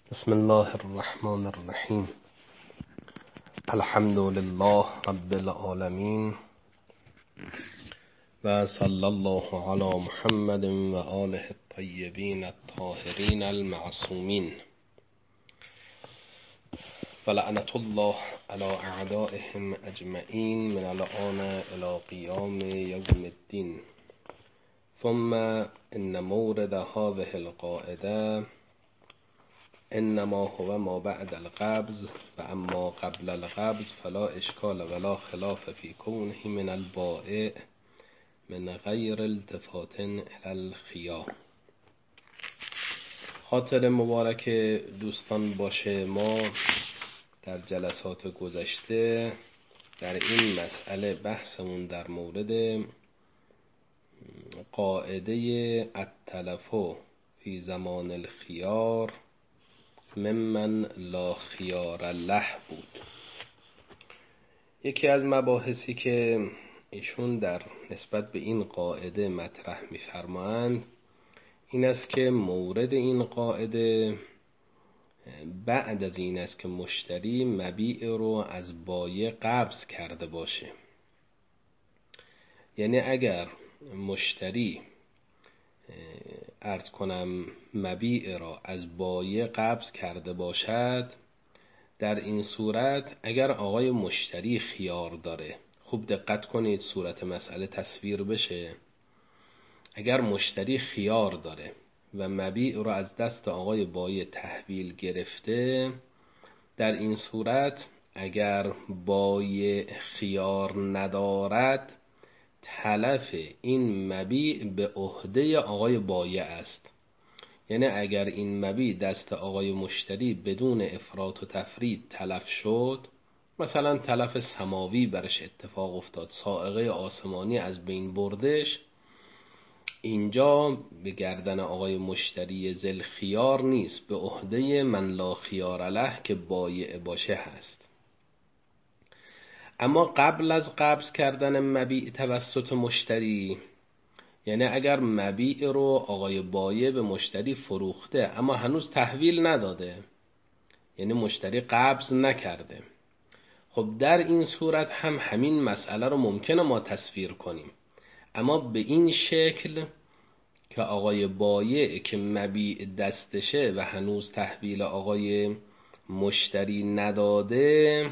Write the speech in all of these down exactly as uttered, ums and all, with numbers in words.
بسم الله الرحمن الرحیم. الحمد لله رب العالمین و صلی الله علی محمد و آله الطیبین الطاهرین المعصومین و لعنت الله علی اعدائهم اجمعین من الآن الی قیام یوم الدین. ثم ان مورد هذه القاعده انما هو ما بعد القبض و اما قبل القبض فلا اشکال ولا خلاف فی کونه من البائع من غیر التفات الی الخیار. خاطر مبارک دوستان باشه، ما در جلسات گذشته در این مسئله بحثمون در مورد قاعده التلف فی زمان الخیار ممن لا خیار له بود. یکی از مباحثی که ایشون در نسبت به این قاعده مطرح می‌فرمایند این است که مورد این قاعده بعد از این است که مشتری مبیع رو از بایع قبض کرده باشه. یعنی اگر مشتری عرض کنم مبیع را از بایع قبض کرده باشد، در این صورت اگر آقای مشتری خیار داره، خوب دقت کنید صورت مسئله تصویر بشه، اگر مشتری خیار داره و مبیع را از دست آقای بایع تحویل گرفته، در این صورت اگر بایع خیار ندارد تلف این مبیع به عهده آقای بایع است. یعنی اگر این مبیع دست آقای مشتری بدون افراط و تفرید تلف شد، مثلا تلف سماوی برش اتفاق افتاد، صاعقه آسمانی از بین بردش، اینجا به گردن آقای مشتری ذل خیار نیست، به عهده من لا خیار له که بایع باشه هست. اما قبل از قبض کردن مبیع توسط مشتری، یعنی اگر مبیع رو آقای بایع به مشتری فروخته اما هنوز تحویل نداده، یعنی مشتری قبض نکرده، خب در این صورت هم همین مسئله رو ممکنه ما تصویر کنیم، اما به این شکل که آقای بایع که مبیع دستشه و هنوز تحویل آقای مشتری نداده،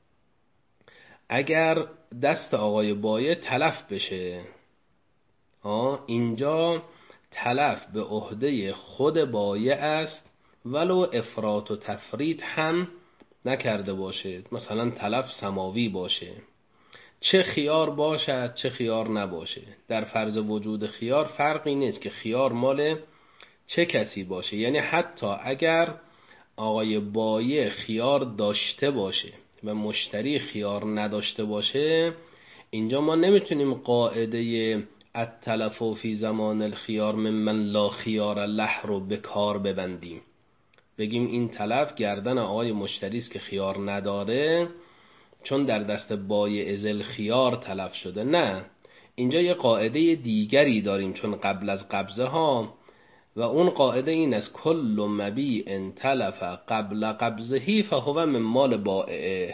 اگر دست آقای بایع تلف بشه، آه اینجا تلف به عهده خود بایع است ولو افراط و تفرید هم نکرده باشه، مثلا تلف سماوی باشه، چه خیار باشد چه خیار نباشه. در فرض وجود خیار فرقی نیست که خیار مال چه کسی باشه، یعنی حتی اگر آقای بایع خیار داشته باشه و مشتری خیار نداشته باشه، اینجا ما نمیتونیم قاعده التلف فی زمان الخیار ممن لا خیار له رو به کار ببندیم، بگیم این تلف گردن آقای مشتری است که خیار نداره چون در دست بایع ذل خیار تلف شده. نه، اینجا یه قاعده دیگری داریم چون قبل از قبضه ها، و اون قاعده این است کل مبیع تلف قبل قبضه فهو من مال بائعه.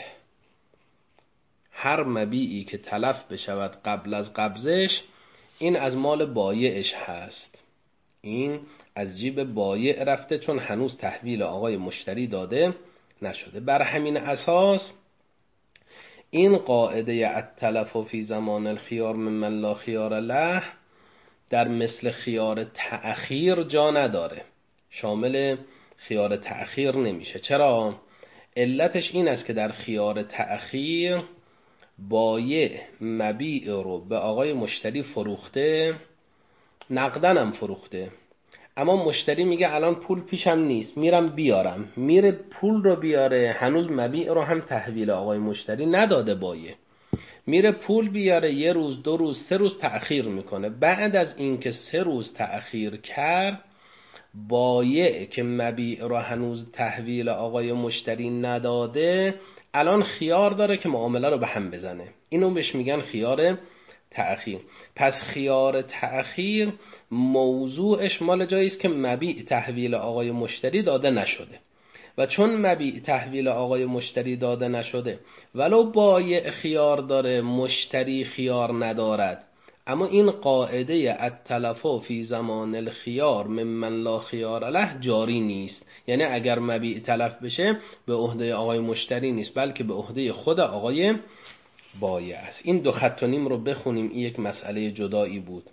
هر مبیعی که تلف بشود قبل از قبضش، این از مال بایعش هست، این از جیب بایع رفته چون هنوز تحویل آقای مشتری داده نشده. بر همین اساس این قاعده التلف فی زمان الخیار ممن لا خیار له در مثل خیار تأخیر جا نداره، شامل خیار تأخیر نمیشه. چرا؟ علتش این است که در خیار تأخیر بایع مبیع رو به آقای مشتری فروخته، نقدن هم فروخته، اما مشتری میگه الان پول پیشم نیست، میرم بیارم، میره پول رو بیاره، هنوز مبیع رو هم تحویل آقای مشتری نداده بایع، میره پول بیاره، یه روز دو روز سه روز تأخیر میکنه. بعد از اینکه سه روز تأخیر کرد، بایع که مبیع رو هنوز تحویل آقای مشتری نداده الان خیار داره که معامله رو به هم بزنه، اینو بهش میگن خیار تأخیر. پس خیار تأخیر موضوعش مال جایی است که مبیع تحویل آقای مشتری داده نشده. و چون مبیع تحویل آقای مشتری داده نشده ولو بایع خیار داره مشتری خیار ندارد، اما این قاعده التلف فی زمان الخیار ممن لا خیار له جاری نیست. یعنی اگر مبیع تلف بشه به عهده آقای مشتری نیست بلکه به عهده خود آقای بایع است. این دو خط و نیم رو بخونیم، این یک مسئله جدایی بود.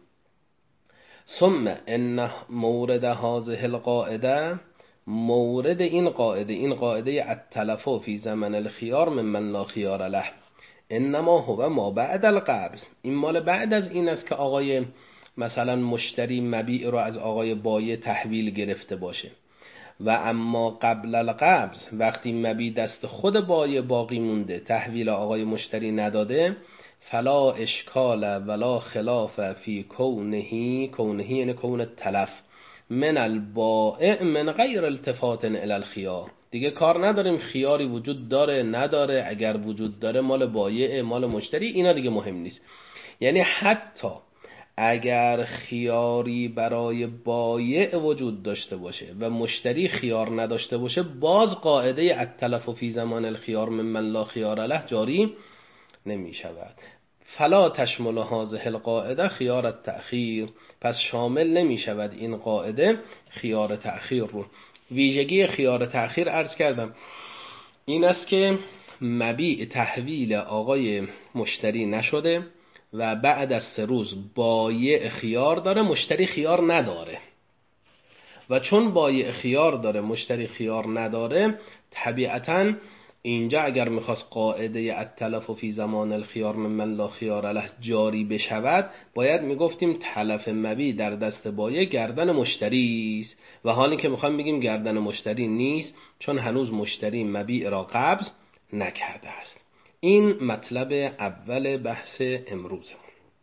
ثم ان مورد هذه القاعده، مورد این قاعده، این قاعده التلف فی زمن الخیار ممن لا خیار له، انما هو ما بعد القبض، این مال بعد از این است که آقای مثلا مشتری مبیع رو از آقای بایع تحویل گرفته باشه. و اما قبل القبض، وقتی مبیع دست خود بایع باقی مونده تحویل آقای مشتری نداده، فلا اشکال ولا خلاف فی کونه، کونه یعنی کون تلف من البائع من غیر التفات الی الخیار، دیگه کار نداریم خیاری وجود داره نداره، اگر وجود داره مال بایع مال مشتری اینا دیگه مهم نیست. یعنی حتی اگر خیاری برای بایع وجود داشته باشه و مشتری خیار نداشته باشه، باز قاعده التلف فی زمان الخیار ممن لا خیار له جاری نمی شود. فلا تشمل هذه القاعده خیار التأخیر، پس شامل نمی شود این قاعده خیار تأخیر رو. ویژگی خیار تأخیر عرض کردم این است که مبیع تحویل آقای مشتری نشده و بعد از سه روز بایع خیار داره مشتری خیار نداره، و چون بایع خیار داره مشتری خیار نداره، طبیعتاً اینجا اگر میخواست قاعده التلف فی زمان الخیار ممن لا خیار له جاری بشود، باید میگفتیم تلف مبیع در دست بایع گردن مشتری است، و حالی که میخوایم بگیم گردن مشتری نیست چون هنوز مشتری مبیع را قبض نکرده است. این مطلب اول بحث امروزمون.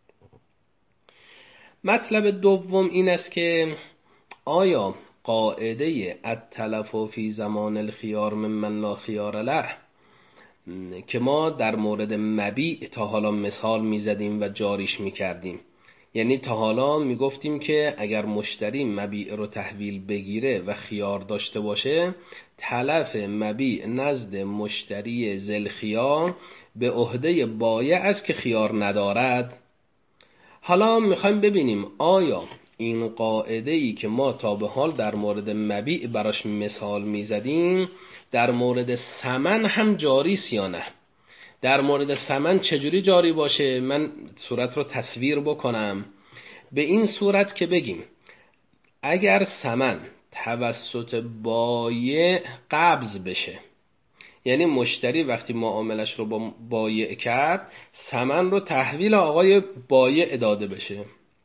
مطلب دوم این است که آیا قاعده التلف فی زمان الخیار ممن لا خیار له که ما در مورد مبیع تا حالا مثال میزدیم و جاریش میکردیم، یعنی تا حالا میگفتیم که اگر مشتری مبیع رو تحویل بگیره و خیار داشته باشه، تلف مبیع نزد مشتری ذل خیار به عهده بایع است که خیار ندارد. حالا میخوایم ببینیم آیا این قاعده ای که ما تا به حال در مورد مبیع براش مثال میزدیم در مورد ثمن هم جاری است یا نه. در مورد ثمن چجوری جاری باشه؟ من صورت رو تصویر بکنم. به این صورت که بگیم اگر ثمن توسط بایع قبض بشه، یعنی مشتری وقتی معاملش رو با بایع کرد ثمن رو تحویل آقای بایع داده بشه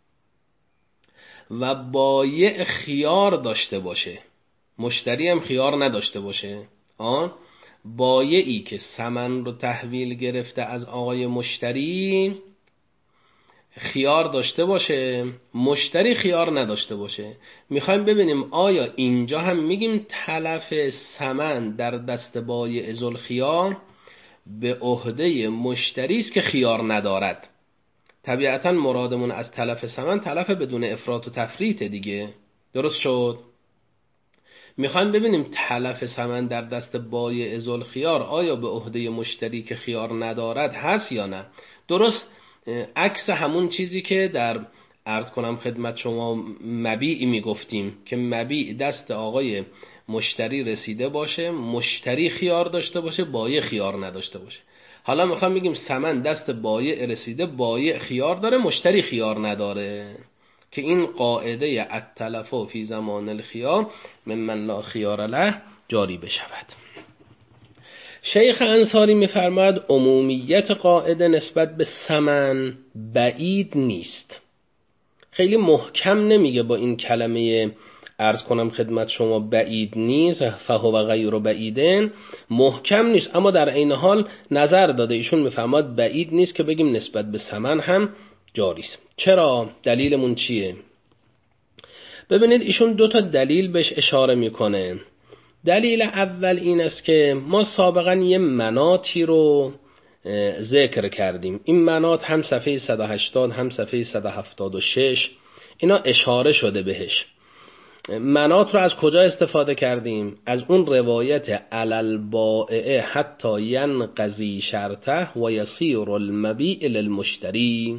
و بایع خیار داشته باشه، مشتری هم خیار نداشته باشه، آن بایعی که ثمن رو تحویل گرفته از آقای مشتری خیار داشته باشه، مشتری خیار نداشته باشه. میخوایم ببینیم آیا اینجا هم میگیم تلف ثمن در دست بایع ذل خیار به عهده مشتری است که خیار ندارد. طبیعتا مرادمون از تلف ثمن تلف بدون افراط و تفریط دیگه، درست شد؟ میخوایم ببینیم تلف ثمن در دست بایع ذل خیار آیا به عهده مشتری که خیار ندارد هست یا نه. درست عکس همون چیزی که در عرض کنم خدمت شما مبیع میگفتیم که مبیع دست آقای مشتری رسیده باشه، مشتری خیار داشته باشه، بایع خیار نداشته باشه. حالا میخوام بگیم ثمن دست بایع رسیده، بایع خیار داره، مشتری خیار نداره، که این قاعده التلف فی زمان الخیار ممن لا خیار له جاری بشود. شیخ انصاری میفرماید عمومیت قاعده نسبت به ثمن بعید نیست. خیلی محکم نمیگه با این کلمه عرض کنم خدمت شما بعید نیست، فهو غیر بعیدن، محکم نیست، اما در عین حال نظر داده. ایشون میفرماید بعید نیست که بگیم نسبت به ثمن هم جاری است. چرا؟ دلیلمون چیه؟ ببینید ایشون دو تا دلیل بهش اشاره میکنه. دلیل اول این است که ما سابقا یه مناطی رو ذکر کردیم، این مناط هم صفحه صد و هشتاد هم صفحه صد و هفتاد و شش اینا اشاره شده بهش. منات رو از کجا استفاده کردیم؟ از اون روایت علل بائع حتی ینقضی شرطه و یصیر المبیع للمشتری،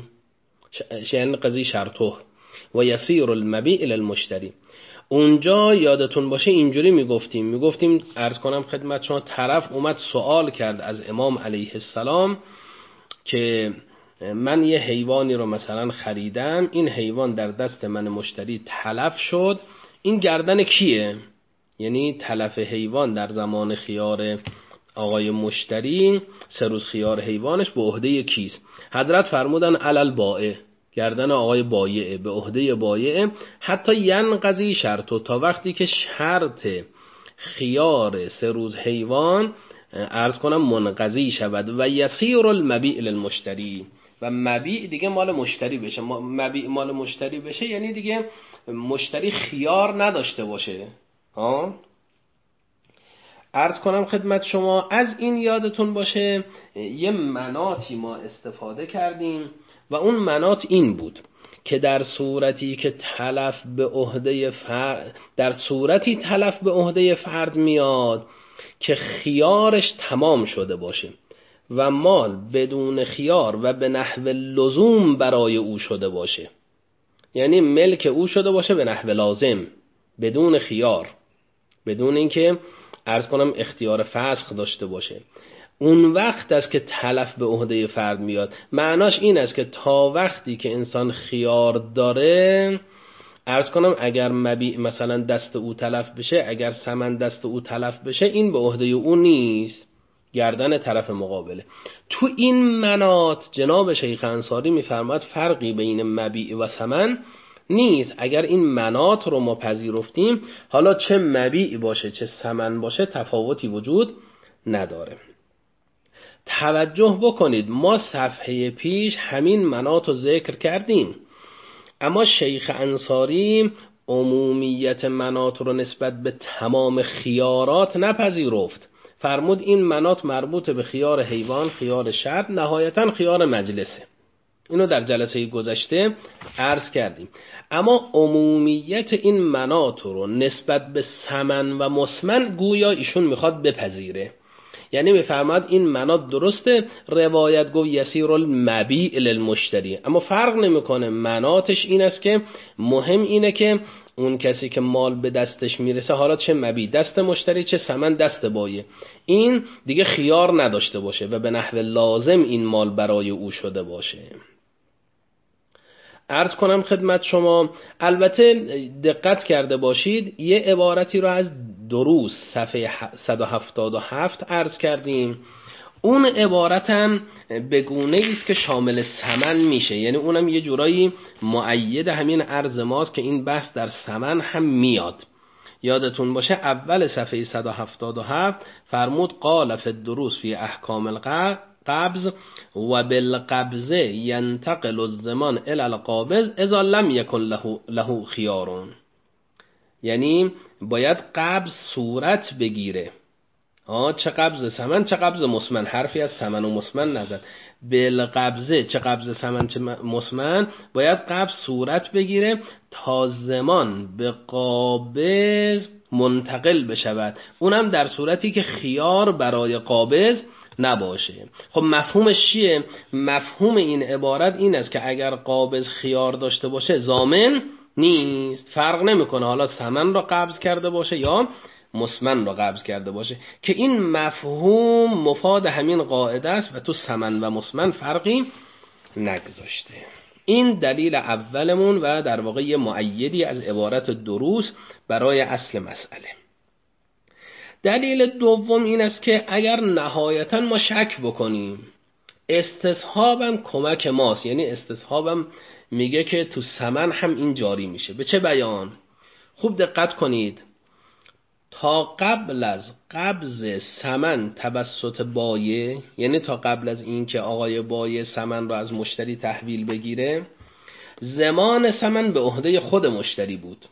ینقضی شرطه و یصیر المبیع للمشتری. اونجا یادتون باشه اینجوری میگفتیم میگفتیم عرض کنم خدمت شما، طرف اومد سوال کرد از امام علیه السلام که من یه حیوانی رو مثلا خریدم، این حیوان در دست من مشتری تلف شد، این گردن کیه؟ یعنی تلف حیوان در زمان خیار آقای مشتری، سه روز خیار حیوانش به عهده کیست؟ حضرت فرمودن علل بائع، گردن آقای بایعه، به عهده بایعه، حتی ینقضی شرطو، تا وقتی که شرط خیار سه روز حیوان عرض کنم منقضی شود و یصیر المبیع للمشتری، و مبیع دیگه مال مشتری بشه. مبیع مال مشتری بشه یعنی دیگه مشتری خیار نداشته باشه. ها عرض کنم خدمت شما، از این یادتون باشه یه مناتی ما استفاده کردیم و اون منات این بود که در صورتی که تلف به عهده فرد، در صورتی تلف به عهده فرد میاد که خیارش تمام شده باشه و مال بدون خیار و به نحو لزوم برای او شده باشه، یعنی ملک او شده باشه به نحو لازم بدون خیار، بدون اینکه عرض کنم اختیار فسخ داشته باشه، اون وقت است که تلف به عهده فرد میاد. معناش این است که تا وقتی که انسان خیار داره، عرض کنم اگر مبیع مثلا دست او تلف بشه، اگر ثمن دست او تلف بشه، این به عهده او نیست، گردن طرف مقابله. تو این منات جناب شیخ انصاری میفرماد فرقی بین مبیع و ثمن نیست. اگر این منات رو ما پذیرفتیم، حالا چه مبیع باشه چه ثمن باشه تفاوتی وجود نداره. توجه بکنید ما صفحه پیش همین منات رو ذکر کردیم، اما شیخ انصاری عمومیت منات رو نسبت به تمام خیارات نپذیرفت. فرمود این منات مربوط به خیار حیوان، خیار شرط، نهایتاً خیار مجلسه. اینو در جلسه گذشته عرض کردیم. اما عمومیت این منات رو نسبت به ثمن و مسمن گویا ایشون میخواد بپذیره. یعنی میفرماد این منات درسته، روایت گفت یسیر المبیع للمشتری، اما فرق نمیکنه. مناتش این است که مهم اینه که اون کسی که مال به دستش میرسه، حالا چه مبیع دست مشتری چه ثمن دست بایع، این دیگه خیار نداشته باشه و به نحو لازم این مال برای او شده باشه. عرض کنم خدمت شما، البته دقت کرده باشید یه عبارتی رو از دروس صفحه صد و هفتاد و هفت عرض کردیم. اون عبارت هم به گونه ایست که شامل ثمن میشه، یعنی اونم یه جورایی مؤید همین عرض ماست که این بحث در ثمن هم میاد. یادتون باشه اول صفحه صد و هفتاد و هفت فرمود قال فی الدروس فی احکام القبض و بالقبض ینتقل الزمان الی القابض اذا لم یکن له له خیارون، یعنی باید قبض صورت بگیره. آه چه قبض ثمن چه قبض مسمن، حرفی از ثمن و مسمن نزد. بالقبضه چه قبض ثمن چه مسمن باید قبض صورت بگیره تا زمان به قابض منتقل بشود، اونم در صورتی که خیار برای قابض نباشه. خب مفهومش چیه؟ مفهوم این عبارت این است که اگر قابض خیار داشته باشه ضامن نیست، فرق نمیکنه حالا ثمن رو قبض کرده باشه یا مسمن رو قبض کرده باشه، که این مفهوم مفاد همین قاعده است و تو ثمن و مسمن فرقی نگذاشته. این دلیل اولمون و در واقع یه مؤیدی از عبارت دروس برای اصل مسئله. دلیل دوم این است که اگر نهایتا ما شک بکنیم، استصحابم کمک ماست، یعنی استصحابم میگه که تو ثمن هم این جاری میشه. به چه بیان؟ خوب دقت کنید، تا قبل از قبض ثمن توسط بایع، یعنی تا قبل از این که آقای بایع ثمن رو از مشتری تحویل بگیره، زمان ثمن به عهده خود مشتری بود.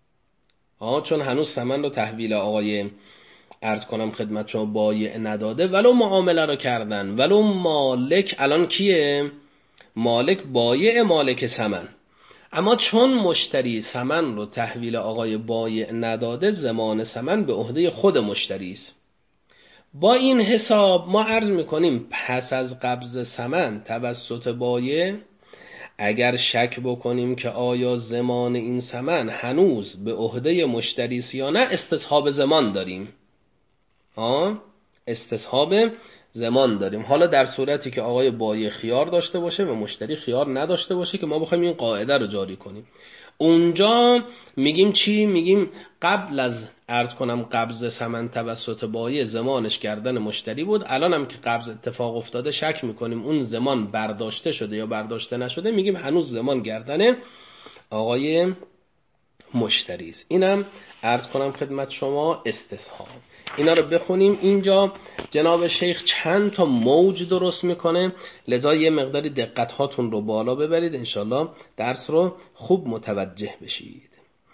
آه چون هنوز ثمن رو تحویل آقای عرض کنم خدمت شما بایع نداده، ولو معامله رو کردن، ولو مالک الان کیه؟ مالک بایع، مالک ثمن. اما چون مشتری ثمن رو تحویل آقای بایع نداده، ضمان ثمن به عهده خود مشتری است. با این حساب ما عرض میکنیم پس از قبض ثمن توسط بایع اگر شک بکنیم که آیا ضمان این ثمن هنوز به عهده مشتری است یا نه، استصحاب ضمان داریم. آه استصحاب ضمان داریم. حالا در صورتی که آقای بایع خیار داشته باشه و مشتری خیار نداشته باشه که ما بخوایم این قاعده رو جاری کنیم، اونجا میگیم چی؟ میگیم قبل از عرض کنم قبض ثمن توسط بایع ضمانش کردن مشتری بود، الان هم که قبض اتفاق افتاده شک میکنیم اون ضمان برداشته شده یا برداشته نشده، میگیم هنوز ضمان گردن آقای مشتری است. اینم عرض کنم خدمت شما استصحاب. اینا رو بخونیم. اینجا جناب شیخ چند تا موج درست میکنه، لذا یه مقداری دقت هاتون رو بالا ببرید، انشالله درس رو خوب متوجه بشید.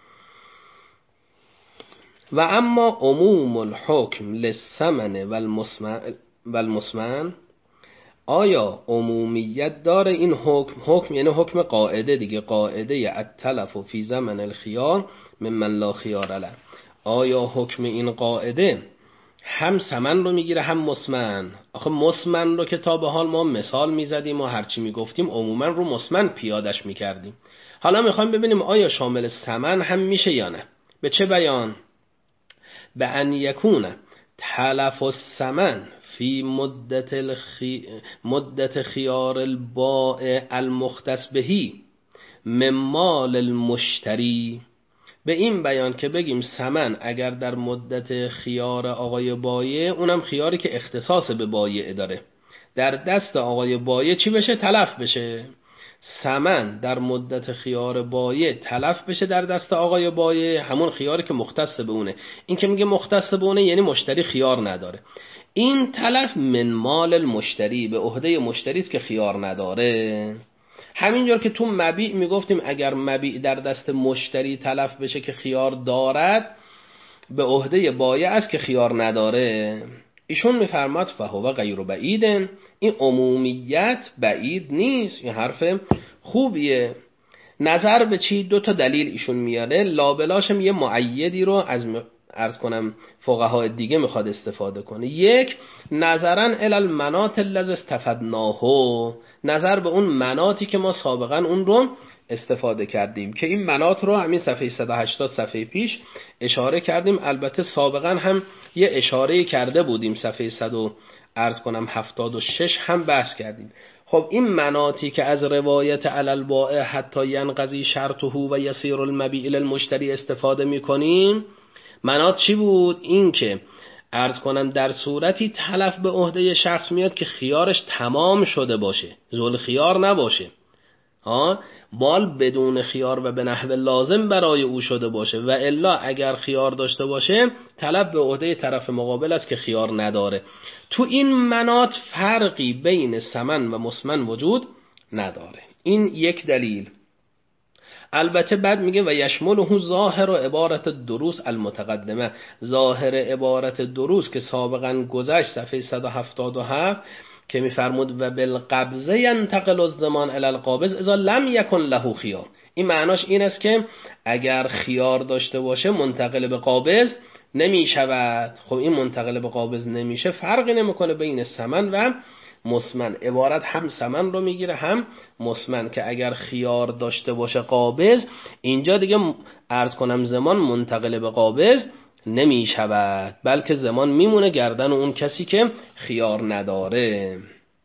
و اما عموم الحکم للثمن والمسمن، آیا عمومیت داره این حکم؟ حکم یعنی حکم قاعده دیگه، قاعده التلف فی زمن الخیار ممن لا خیار له. آیا حکم این قاعده هم ثمن رو میگیره هم مسمن؟ آخه مسمن رو که تا به حال ما مثال میزدیم و هرچی میگفتیم عموما رو مسمن پیادش میکردیم. حالا میخوایم ببینیم آیا شامل ثمن هم میشه یا نه. به چه بیان؟ به ان یکون تلف الثمن فی مدت الخی... مدت خیار البائع المختص بهی من مال المشتری. به این بیان که بگیم ثمن اگر در مدت خیار آقای بایع، اونم خیاری که اختصاص به بایع داره، در دست آقای بایع چی بشه؟ تلف بشه. ثمن در مدت خیار بایع تلف بشه در دست آقای بایع، همون خیاری که مختص به اونه. این که میگه مختص به اونه یعنی مشتری خیار نداره. این تلف من مال المشتری، به عهده مشتری است که خیار نداره. همینجور که تو مبیع میگفتیم اگر مبیع در دست مشتری تلف بشه که خیار دارد، به عهده بایع است که خیار نداره. ایشون میفرماد فهو غیر بعید، این عمومیت بعید نیست. این حرف خوبیه. نظر به چی؟ دو تا دلیل ایشون میاره، لابلاشم یه معیدی رو از عرض کنم فقهای دیگه میخواد استفاده کنه. یک، نظرن الی المناط الذی استفدناه، نظر به اون مناطی که ما سابقا اون رو استفاده کردیم، که این مناط رو همین صفحه صد و هشتاد صفحه پیش اشاره کردیم. البته سابقا هم یه اشاره کرده بودیم، صفحه صد و عرض کنم هفتاد و شش هم بحث کردیم. خب این مناطی که از روایت علی البائع حتی ینقضی شرطه و یسیر المبیع للمشتری استفاده میکنیم، مناط چی بود؟ این که عرض کنم در صورتی تلف به عهده شخص میاد که خیارش تمام شده باشه، ذل خیار نباشه، ها مال بدون خیار و به نحو لازم برای او شده باشه، و الا اگر خیار داشته باشه طلب به عهده طرف مقابل است که خیار نداره. تو این مناط فرقی بین ثمن و مسمن وجود نداره. این یک دلیل. البته بعد میگه و یشمله ظاهر و عبارت دروس المتقدمه، ظاهر عبارت دروس که سابقا گذشت صفحه صد و هفتاد و هفت که میفرمود و بالقبض ینتقل الضمان الی القابض اذا لم یکن له خیار. این معناش این است که اگر خیار داشته باشه منتقل به قابض نمیشود. خب این منتقل به قابض نمیشه، فرقی نمیکنه بین ثمن و مسمن. عبارت هم ثمن رو میگیره هم مسمن، که اگر خیار داشته باشه قابض، اینجا دیگه عرض کنم زمان منتقل به قابض نمی شود، بلکه زمان میمونه گردن اون کسی که خیار نداره.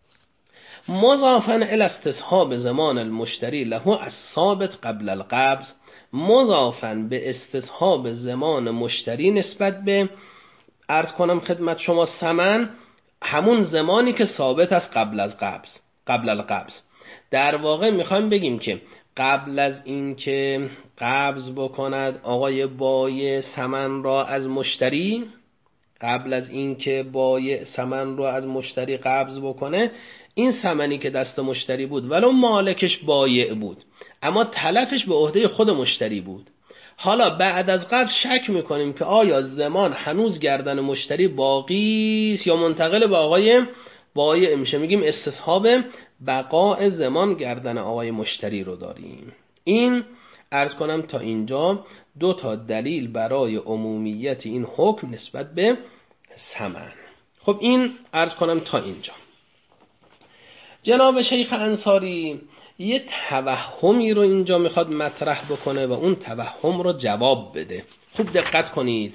مضافاً الی استصحاب زمان المشتری له الثابت قبل القبض، مضافاً به استصحاب زمان مشتری نسبت به عرض کنم خدمت شما ثمن، همون زمانی که ثابت است قبل از قبض، قبل القبض. در واقع میخوایم بگیم که قبل از این که قبض بکند آقای بایع ثمن را از مشتری، قبل از این که بایع ثمن را از مشتری قبض بکنه، این ثمنی که دست مشتری بود ولو مالکش بایع بود، اما تلفش به عهده خود مشتری بود. حالا بعد از قبض شک میکنیم که آیا زمان هنوز گردن مشتری باقی است یا منتقل به آقای بایع میشه، میگیم استصحاب بقاء زمان گردن آقای مشتری رو داریم. این عرض کنم تا اینجا دو تا دلیل برای عمومیت این حکم نسبت به ثمن. خب این عرض کنم تا اینجا. جناب شیخ انصاری یه توهمی رو اینجا میخواد مطرح بکنه و اون توهم رو جواب بده. خوب دقت کنید.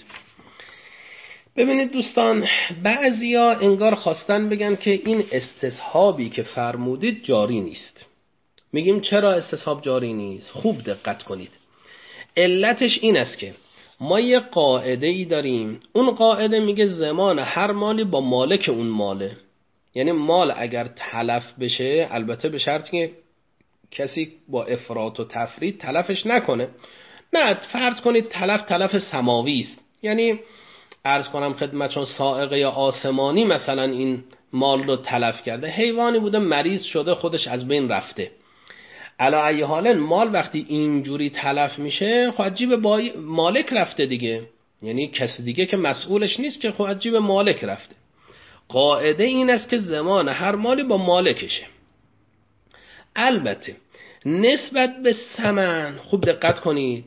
ببینید دوستان، بعضیا انگار خواستن بگن که این استصحابی که فرمودید جاری نیست. میگیم چرا استصحاب جاری نیست؟ خوب دقت کنید. علتش این است که ما یه قاعده ای داریم، اون قاعده میگه ضمان هر مالی با مالک اون ماله. یعنی مال اگر تلف بشه، البته به شرطی که کسی با افراط و تفرید تلفش نکنه. نه، فرض کنید تلف تلف سماوی است، یعنی عرض کنم خدمتشون سائقه آسمانی مثلا این مال رو تلف کرده، حیوانی بوده مریض شده خودش از بین رفته. علی ای حال مال وقتی اینجوری تلف میشه خب از جیب مالک رفته دیگه، یعنی کسی دیگه که مسئولش نیست که، خب از جیب مالک رفته. قاعده این است که ضمان هر مالی با مالکشه. البته نسبت به ثمن خوب دقت کنید،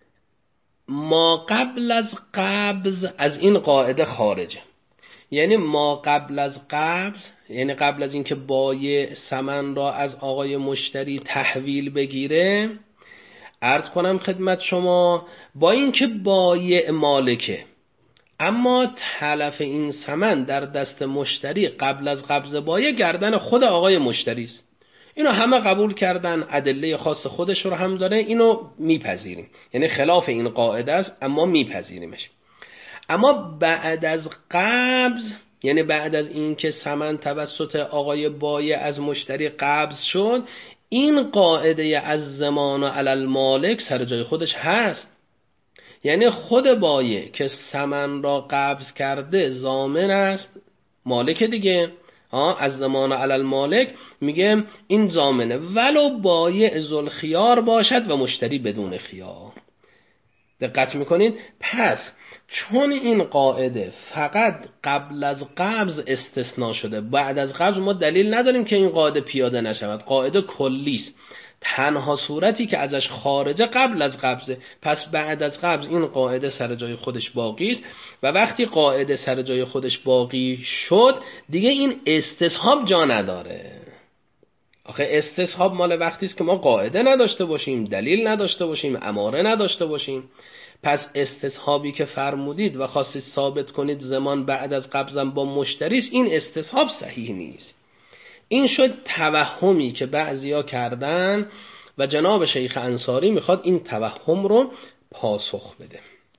ما قبل از قبض از این قاعده خارجه. یعنی ما قبل از قبض، یعنی قبل از اینکه بایع ثمن را از آقای مشتری تحویل بگیره، عرض کنم خدمت شما، با اینکه بایع مالکه اما تلف این ثمن در دست مشتری قبل از قبض بایع گردن خود آقای مشتری است. اینو همه قبول کردن، ادله خاص خودش رو هم داره، اینو میپذیریم. یعنی خلاف این قاعده است اما میپذیریمش. اما بعد از قبض، یعنی بعد از اینکه ثمن توسط آقای بایع از مشتری قبض شد، این قاعده از ضمان علی المالک سر جای خودش هست. یعنی خود بایع که ثمن را قبض کرده ضامن است، مالک دیگه، از ضمان علی المالک میگه این ضامنه، ولو بایع ذوالخیار باشد و مشتری بدون خیار. دقت میکنید؟ پس چون این قاعده فقط قبل از قبض استثناء شده، بعد از قبض ما دلیل نداریم که این قاعده پیاده نشود. قاعده کلی است، تنها صورتی که ازش خارجه قبل از قبضه. پس بعد از قبض این قاعده سر جای خودش باقی است و وقتی قاعده سر جای خودش باقی شد دیگه این استصحاب جا نداره. آخه استصحاب مال وقتی است که ما قاعده نداشته باشیم، دلیل نداشته باشیم، اماره نداشته باشیم. پس استصحابی که فرمودید و خواستید ثابت کنید ضمان بعد از قبضم با مشتری است، این استصحاب صحیح نیست. این شد توهمی که بعضیا کردن و جناب شیخ انصاری میخواد این توهم رو پاسخ بده.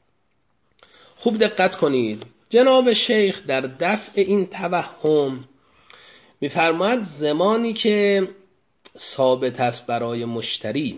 خوب دقت کنید، جناب شیخ در دفع این توهم میفرماید زمانی که ثابت است برای مشتری،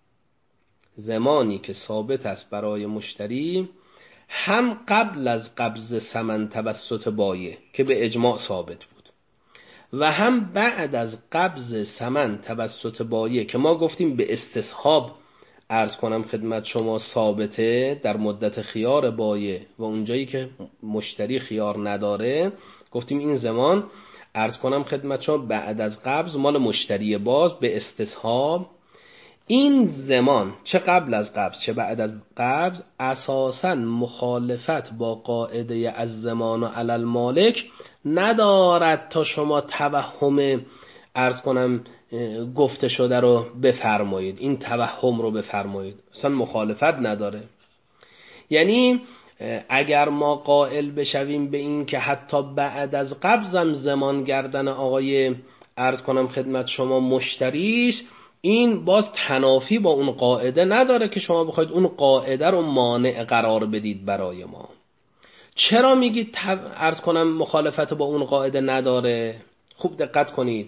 زمانی که ثابت است برای مشتری هم قبل از قبض ثمن توسط بایع که به اجماع ثابت بود و هم بعد از قبض ثمن توسط بایع که ما گفتیم به استصحاب عرض کنم خدمت شما ثابته در مدت خیار بایع و اونجایی که مشتری خیار نداره گفتیم این زمان عرض کنم خدمت شما بعد از قبض مال مشتری باز به استصحاب. این زمان چه قبل از قبض چه بعد از قبض اساساً مخالفت با قاعده از ضمان علی المالک ندارد تا شما توهم عرض کنم گفته شده رو بفرمایید، این توهم رو بفرمایید، اصلا مخالفت نداره. یعنی اگر ما قائل بشویم به این که حتی بعد از قبضم ضمان گردن آقای عرض کنم خدمت شما مشتریش، این باز تنافی با اون قاعده نداره که شما بخواید اون قاعده رو مانع قرار بدید برای ما. چرا میگید عرض کنم مخالفت با اون قاعده نداره؟ خوب دقت کنید.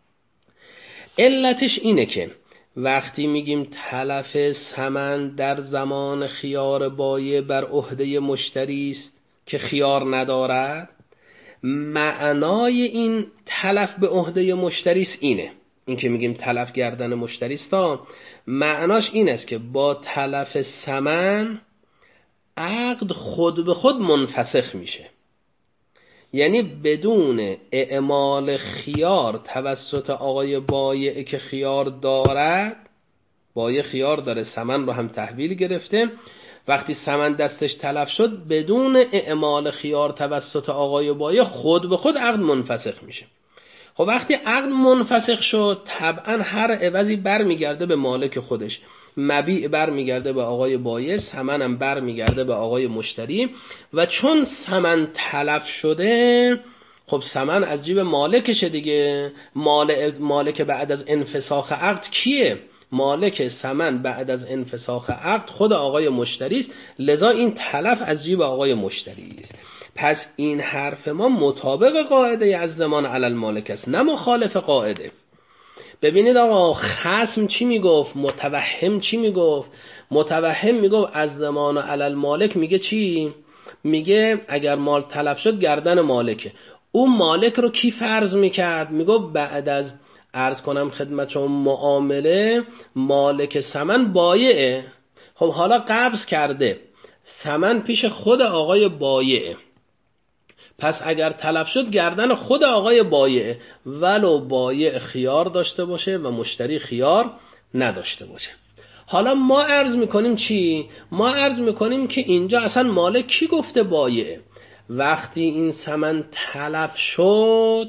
علتش اینه که وقتی میگیم تلف ثمن در زمان خیار بایع بر عهده مشتری است که خیار ندارد، معنای این تلف به عهده مشتری است اینه، این که میگیم تلف گردن مشتری است، معناش این است که با تلف ثمن عقد خود به خود منفسخ میشه. یعنی بدون اعمال خیار توسط آقای بایع که خیار دارد، بایع خیار داره، ثمن رو هم تحویل گرفته. وقتی ثمن دستش تلف شد بدون اعمال خیار توسط آقای بایع خود به خود عقد منفسخ میشه. خب وقتی عقد منفسخ شد طبعا هر عوضی بر میگرده به مالک خودش، مبیع بر میگرده به آقای بایع، ثمن هم بر میگرده به آقای مشتری. و چون ثمن تلف شده خب ثمن از جیب مالکشه دیگه. مالک, مالک بعد از انفساخ عقد کیه؟ مالک ثمن بعد از انفساخ عقد خود آقای مشتری است، لذا این تلف از جیب آقای مشتری است. پس این حرف ما مطابق قاعده از ضمان علی المالک است، نه مخالف قاعده. ببینید آقا خصم چی میگفت، متوهم چی میگفت؟ متوهم میگفت از ضمان علی المالک، میگه چی؟ میگه اگر مال تلف شد گردن مالکه. اون مالک رو کی فرض میکرد؟ میگفت بعد از عرض کنم خدمت شما معامله مالک ثمن بایعه. خب حالا قبض کرده، ثمن پیش خود آقای بایعه، پس اگر تلف شد گردن خود آقای بایعه، ولو بایع خیار داشته باشه و مشتری خیار نداشته باشه. حالا ما عرض میکنیم چی؟ ما عرض میکنیم که اینجا اصلا مالک کی گفته بایعه؟ وقتی این ثمن تلف شد،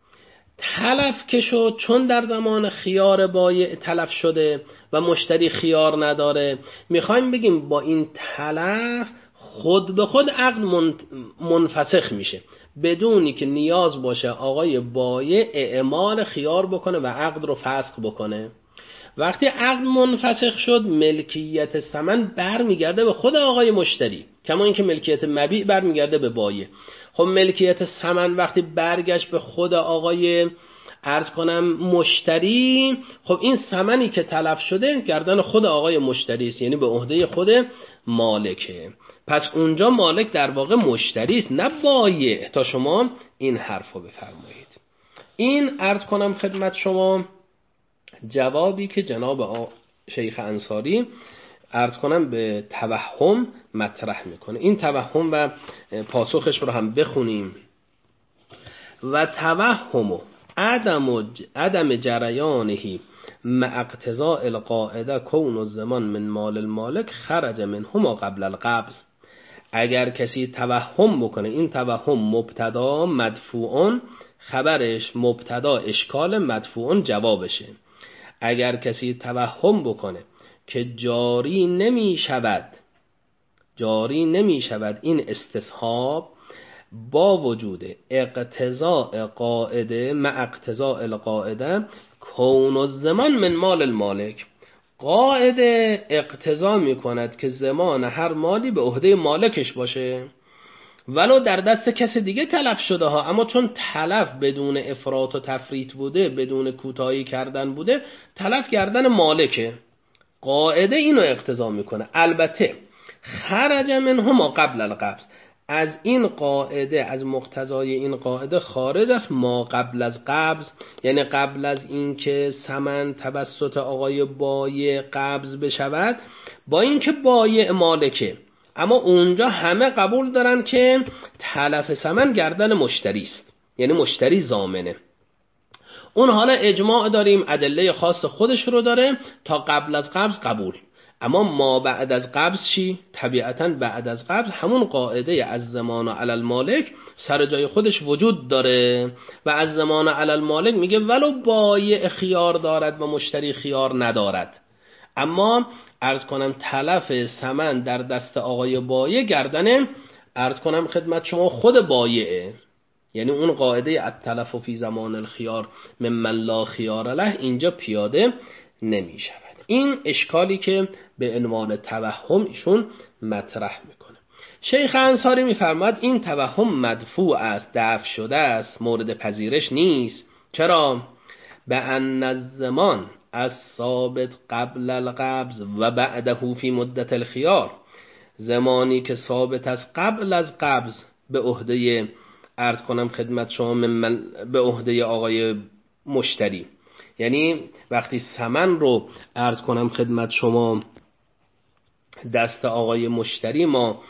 تلف که شد چون در زمان خیار بایع تلف شده و مشتری خیار نداره، میخوایم بگیم با این تلف خود به خود عقد منفسخ میشه بدونی که نیاز باشه آقای بایع اعمال خیار بکنه و عقد رو فسخ بکنه. وقتی عقد منفسخ شد ملکیت ثمن برمیگرده به خود آقای مشتری، کما اینکه ملکیت مبیع برمیگرده به بایع. خب ملکیت ثمن وقتی برگشت به خود آقای عرض کنم مشتری، خب این ثمنی که تلف شده گردن خود آقای مشتری است، یعنی به عهده خود مالکه. پس اونجا مالک در واقع مشتری است نه بایع، تا شما این حرفو بفرمایید. این عرض کنم خدمت شما جوابی که جناب شیخ انصاری عرض کنم به توهم مطرح میکنه. این توهم و پاسخش رو هم بخونیم. و توهم عدم عدم جریانه مع اقتضاء القاعده کون الضمان من مال المالک خرج منهما قبل القبض. اگر کسی توهم بکنه، این توهم مبتدا مدفوعون، خبرش مبتدا اشکال، مدفوعون جوابشه. اگر کسی توهم بکنه که جاری نمی شود جاری نمی شود این استصحاب با وجود اقتضاء قاعده مع اقتضاء القاعده کون الضمان من مال المالک، قاعده اقتضا می کند که ضمان هر مالی به عهده مالکش باشه ولو در دست کسی دیگه تلف شده ها، اما چون تلف بدون افراط و تفریط بوده، بدون کوتاهی کردن بوده، تلف گردن مالکه. قاعده اینو اقتضا میکنه. البته خرج منهما قبل القبض، از این قاعده، از مقتضای این قاعده خارج است ما قبل از قبض، یعنی قبل از اینکه ثمن توسط آقای بایع قبض بشود، با اینکه بایع مالکه، اما اونجا همه قبول دارن که تلف ثمن گردن مشتری است، یعنی مشتری ضامنه. اون حالا اجماع داریم، ادله خاص خودش رو داره، تا قبل از قبض قبول. اما ما بعد از قبض چی؟ طبیعتاً بعد از قبض همون قاعده از ضمان علی المالک سر جای خودش وجود داره و از ضمان علی المالک میگه ولو بایع خیار دارد و مشتری خیار ندارد، اما عرض کنم تلف ثمن در دست آقای بایع گردن عرض کنم خدمت شما خود بایعه، یعنی اون قاعده التلف فی زمان الخیار ممن لا خیار له اینجا پیاده نمی شود. این اشکالی که به عنوان توهم ایشون مطرح میکنه. شیخ انصاری میفرماد این توهم مدفوع است، دفع شده است، مورد پذیرش نیست. چرا؟ به ان الضمان از ثابت قبل القبض و بعده فی مدت الخیار، زمانی که ثابت از قبل از قبض به عهده عرض کنم خدمت شما من به عهده آقای مشتری، یعنی وقتی ثمن رو عرض کنم خدمت شما دست آقای مشتری ما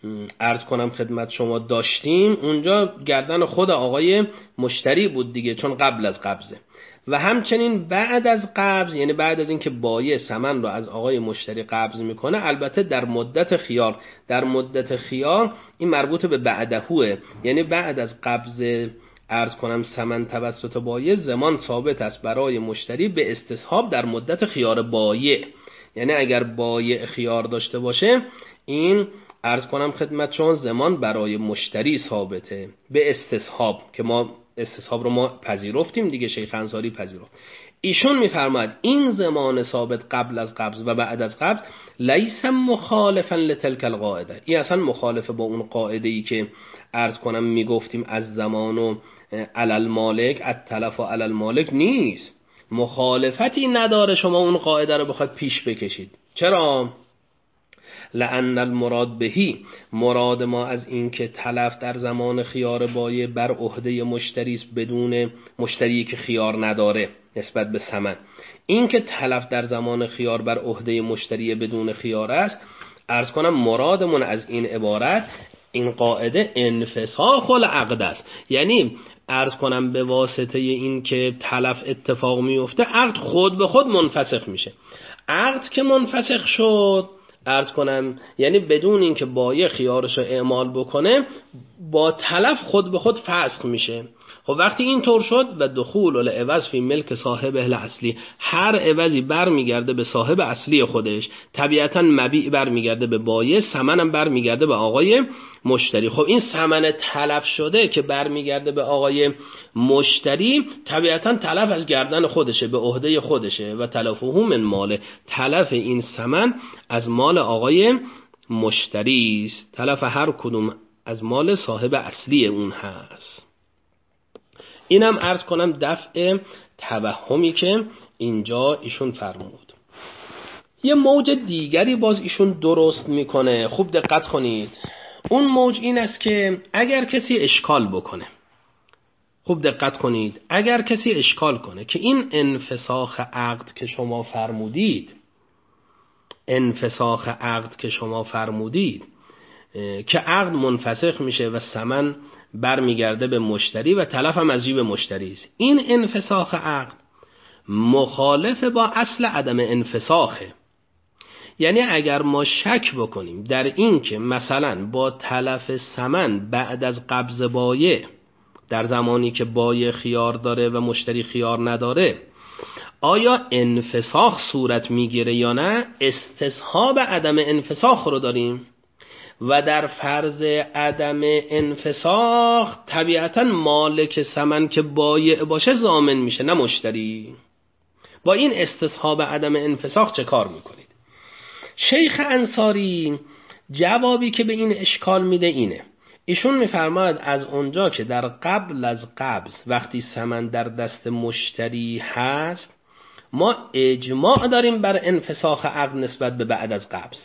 عرض کنم خدمت شما داشتیم اونجا گردن خود آقای مشتری بود دیگه، چون قبل از قبضه. و همچنین بعد از قبض، یعنی بعد از اینکه بایع ثمن رو از آقای مشتری قبض میکنه، البته در مدت خیار. در مدت خیار این مربوط به بعدهوه، یعنی بعد از قبض عرض کنم ثمن توسط بایع، زمان ثابت است برای مشتری به استصحاب در مدت خیار بایع. یعنی اگر بایع خیار داشته باشه، این عرض کنم خدمت شما زمان برای مشتری ثابته به استصحاب، که ما استصحاب رو ما پذیرفتیم دیگه، شیخ انصاری پذیرفت. ایشون میفرماید این زمان ثابت قبل از قبض و بعد از قبض لیس مخالفا لتلک القاعده، این اصلا مخالفه با اون قاعده ای که عرض کنم میگفتیم از زمان و علی المالک التلف و علی المالک نیست. مخالفتی نداره شما اون قاعده رو بخواد پیش بکشید. چرا؟ لأن المراد بهی، مراد ما از این که تلف در زمان خیار بایع بر عهده مشتری است، بدون مشتری که خیار نداره نسبت به ثمن. این که تلف در زمان خیار بر عهده مشتری بدون خیار است، عرض کنم مرادمون از این عبارت، این قاعده انفساخ العقد است. یعنی عرض کنم به واسطه این که تلف اتفاق میفته، عقد خود به خود منفسخ میشه. عقد که منفسخ شد، عرض کنم یعنی بدون اینکه بایع خیارش رو اعمال بکنه، با تلف خود به خود فسخ میشه. خب وقتی این طور شد، و دخول العوض فی ملک صاحب الاصلی، هر عوضی برمیگرده به صاحب اصلی خودش، طبیعتا مبیع برمیگرده به بایع، ثمن هم برمیگرده به آقای مشتری. خب این ثمن تلف شده که برمیگرده به آقای مشتری، طبیعتا تلف از گردن خودشه، به عهده خودشه، و تلفه من ماله، تلف این ثمن از مال آقای مشتری است. تلف هر کدوم از مال صاحب اصلی اون هست. اینم عرض کنم دفع توهمی که اینجا ایشون فرمود. یه موج دیگری باز ایشون درست میکنه، خوب دقت کنید. اون موج این است که اگر کسی اشکال بکنه، خوب دقت کنید، اگر کسی اشکال کنه که این انفساخ عقد که شما فرمودید، انفساخ عقد که شما فرمودید که عقد منفسخ میشه و ثمن برمیگرده به مشتری و تلف هم از جیب مشتری است، این انفساخ عقد مخالف با اصل عدم انفساخه. یعنی اگر ما شک بکنیم در این که مثلا با تلف ثمن بعد از قبض بایع، در زمانی که بایع خیار داره و مشتری خیار نداره، آیا انفساخ صورت میگیره یا نه، استصحاب عدم انفساخ رو داریم. و در فرض عدم انفساخ طبیعتا مالک ثمن که بایع باشه ضامن میشه، نه مشتری. با این استصحاب عدم انفساخ چه کار میکنید؟ شیخ انصاری جوابی که به این اشکال میده اینه، ایشون میفرماید از اونجا که در قبل از قبض وقتی ثمن در دست مشتری هست، ما اجماع داریم بر انفساخ عقد نسبت به بعد از قبض.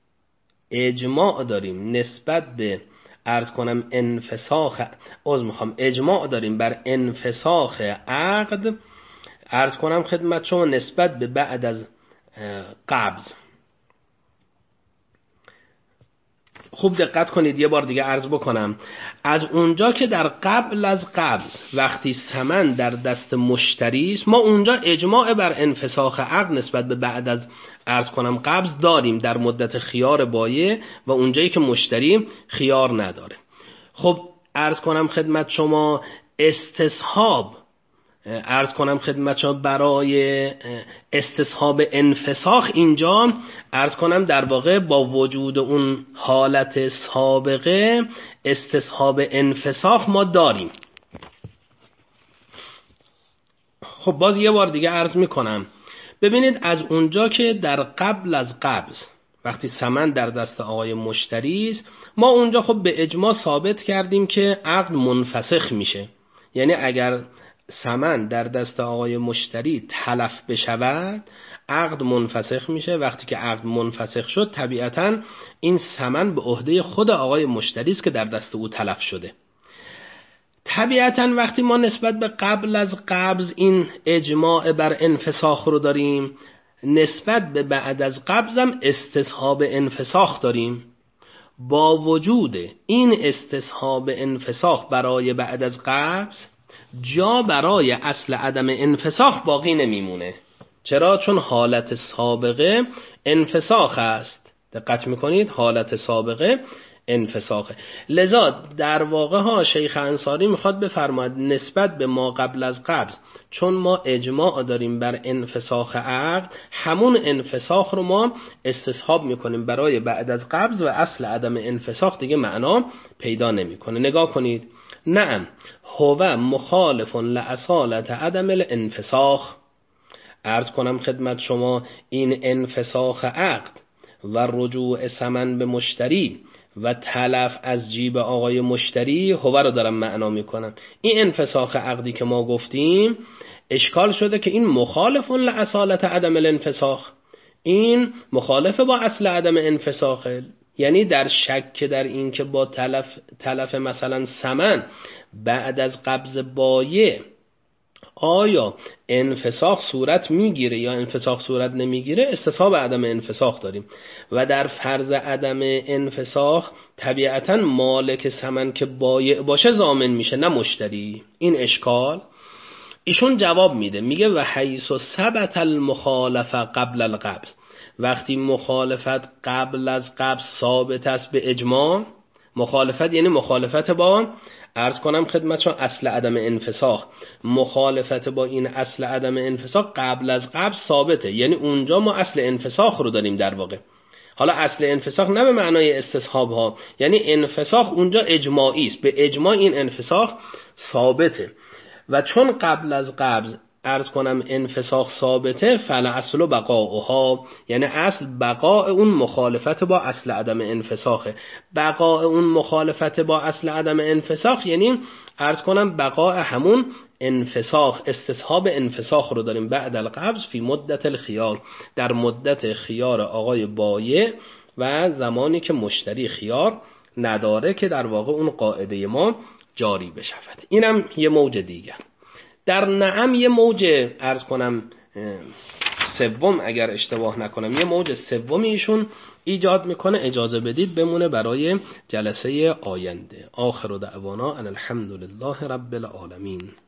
اجماع داریم نسبت به عرض کنم انفساخ از میخوام اجماع داریم بر انفساخ عقد، عرض کنم خدمت شما نسبت به بعد از قبض. خوب دقت کنید، یه بار دیگه عرض بکنم، از اونجا که در قبل از قبض وقتی ثمن در دست مشتری است، ما اونجا اجماع بر انفساخ عقد نسبت به بعد از عرض کنم قبض داریم در مدت خیار بایع و اونجایی که مشتری خیار نداره. خب عرض کنم خدمت شما استصحاب، عرض کنم خدمت شما برای استصحاب انفساخ اینجا عرض کنم در واقع با وجود اون حالت سابقه استصحاب انفساخ ما داریم. خب باز یه بار دیگه عرض میکنم، ببینید از اونجا که در قبل از قبض وقتی ثمن در دست آقای مشتری است، ما اونجا خب به اجماع ثابت کردیم که عقد منفسخ میشه. یعنی اگر ثمن در دست آقای مشتری تلف بشود، عقد منفسخ میشه. وقتی که عقد منفسخ شد، طبیعتاً این ثمن به عهده خود آقای مشتری است که در دست او تلف شده. طبیعتاً وقتی ما نسبت به قبل از قبض این اجماع بر انفساخ رو داریم، نسبت به بعد از قبض هم استصحاب انفساخ داریم. با وجود این استصحاب انفساخ برای بعد از قبض، جا برای اصل عدم انفساخ باقی نمیمونه. چرا؟ چون حالت سابقه انفساخ است. دقت میکنید؟ حالت سابقه انفساخه. لذا در واقع ها شیخ انصاری میخواد بفرماید نسبت به ما قبل از قبض، چون ما اجماع داریم بر انفساخ عقد، همون انفساخ رو ما استصحاب میکنیم برای بعد از قبض و اصل عدم انفساخ دیگه معنا پیدا نمیکنه. نگاه کنید، نعم هو مخالف لاصالت عدم الانفساخ. عرض کنم خدمت شما این انفساخ عقد و رجوع ثمن به مشتری و تلف از جیب آقای مشتری، هو رو دارم معنا میکنم. این انفساخ عقدی که ما گفتیم اشکال شده که این مخالف لاصالت عدم الانفساخ، این مخالف با اصل عدم انفساخه. یعنی در شک در این که با تلف تلف مثلا ثمن بعد از قبض بایع آیا انفساخ صورت میگیره یا انفساخ صورت نمیگیره، استصحاب عدم انفساخ داریم. و در فرض عدم انفساخ طبیعتا مالک ثمن که بایع باشه ضامن میشه، نه مشتری. این اشکال ایشون جواب میده، میگه و حیث ثبت المخالفه قبل القبض، وقتی مخالفت قبل از قبض ثابت است به اجماع، مخالفت یعنی مخالفت با، عرض کنم خدمتشون اصل عدم انفساخ، مخالفت با این اصل عدم انفساخ قبل از قبض ثابته، یعنی اونجا ما اصل انفساخ رو داریم در واقع. حالا اصل انفساخ نه به معنای استصحاب ها، یعنی انفساخ اونجا اجماعی است، به اجماع این انفساخ ثابته. و چون قبل از قبض عرض کنم انفساخ ثابته، فل اصل بقاؤها، یعنی اصل بقاء اون مخالفت با اصل عدم انفساخه. بقاء اون مخالفت با اصل عدم انفساخ یعنی عرض کنم بقاء همون انفساخ، استصحاب انفساخ رو داریم بعد القبض فی مدت الخیار، در مدت خیار آقای بایع و زمانی که مشتری خیار نداره که در واقع اون قاعده ما جاری بشود. اینم یه موج دیگر. در نعم یه موج عرض کنم سوم، اگر اشتباه نکنم یه موج سومی ایشون ایجاد میکنه، اجازه بدید بمونه برای جلسه آینده. آخر دعوانا ان الحمد لله رب العالمین.